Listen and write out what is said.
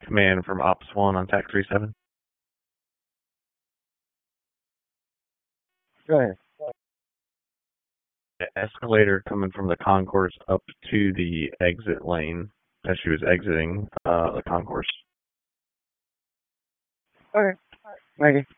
command from Ops 1 on TAC 37. Go ahead. The escalator coming from the concourse up to the exit lane as she was exiting the concourse. Okay. Thank you.